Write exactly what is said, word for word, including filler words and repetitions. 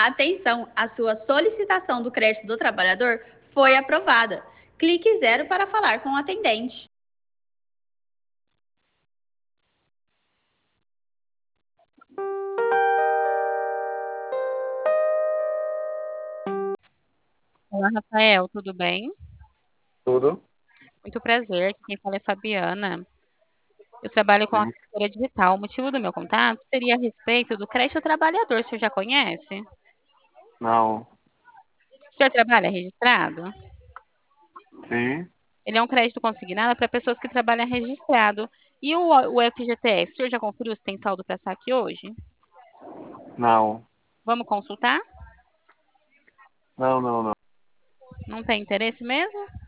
Atenção, a sua solicitação do crédito do trabalhador foi aprovada. Clique zero para falar com o atendente. Olá, Rafael, tudo bem? Tudo? Muito prazer, aqui quem fala é Fabiana. Eu trabalho com Sim. assessoria digital. O motivo do meu contato seria a respeito do crédito ao trabalhador. O senhor já conhece? Não. O senhor trabalha registrado? Sim. Ele é um crédito consignado para pessoas que trabalham registrado. E o, o F G T S, o senhor já conferiu se tem saldo para saque hoje? Não. Vamos consultar? Não, não, não. Não tem interesse mesmo?